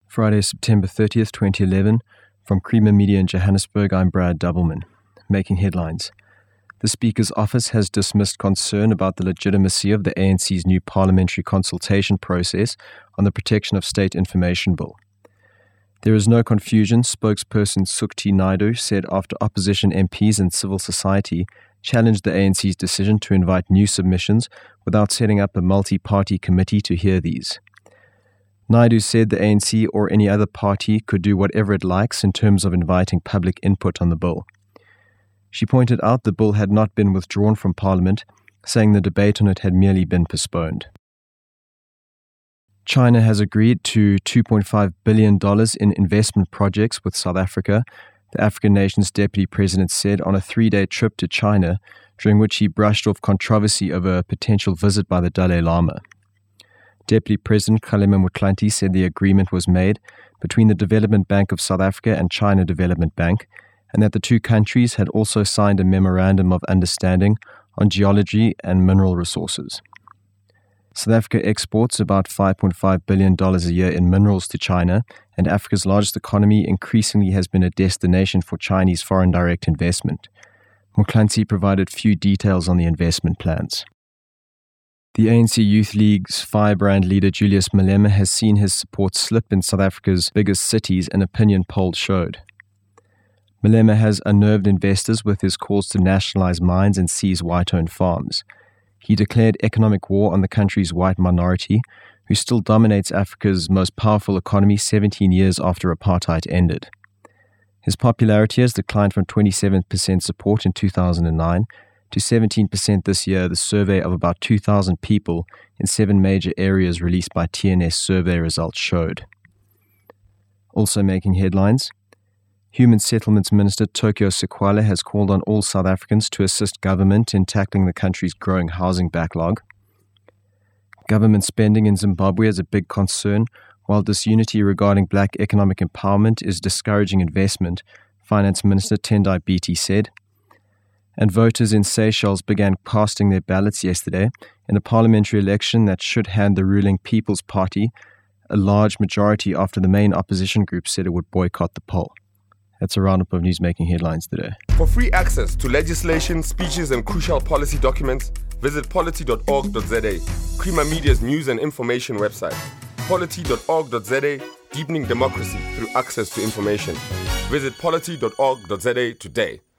Friday, September 30th, 2011. From Creamer Media in Johannesburg, I'm Brad Doubleman. Making headlines. The Speaker's office has dismissed concern about the legitimacy of the ANC's new parliamentary consultation process on the Protection of State Information Bill. There is no confusion, spokesperson Sukti Naidu said after opposition MPs and civil society challenged the ANC's decision to invite new submissions without setting up a multi-party committee to hear these. Naidu said the ANC or any other party could do whatever it likes in terms of inviting public input on the bill. She pointed out the bill had not been withdrawn from Parliament, saying the debate on it had merely been postponed. China has agreed to $2.5 billion in investment projects with South Africa, the African nation's deputy president said on a 3-day trip to China, during which he brushed off controversy over a potential visit by the Dalai Lama. Deputy President Kgalema Motlanthe said the agreement was made between the Development Bank of South Africa and China Development Bank, and that the two countries had also signed a memorandum of understanding on geology and mineral resources. South Africa exports about $5.5 billion a year in minerals to China, and Africa's largest economy increasingly has been a destination for Chinese foreign direct investment. Motlanthe provided few details on the investment plans. The ANC Youth League's firebrand leader Julius Malema has seen his support slip in South Africa's biggest cities, an opinion poll showed. Malema has unnerved investors with his calls to nationalize mines and seize white-owned farms. He declared economic war on the country's white minority, who still dominates Africa's most powerful economy 17 years after apartheid ended. His popularity has declined from 27% support in 2009 to 17% this year, the survey of about 2,000 people in 7 major areas released by TNS survey results showed. Also making headlines, Human Settlements Minister Tokyo Sekwala has called on all South Africans to assist government in tackling the country's growing housing backlog. Government spending in Zimbabwe is a big concern, while disunity regarding black economic empowerment is discouraging investment, Finance Minister Tendai Biti said. And voters in Seychelles began casting their ballots yesterday in a parliamentary election that should hand the ruling People's Party a large majority after the main opposition group said it would boycott the poll. That's a roundup of news making headlines today. For free access to legislation, speeches, and crucial policy documents, visit polity.org.za, Creamer Media's news and information website. Polity.org.za, deepening democracy through access to information. Visit polity.org.za today.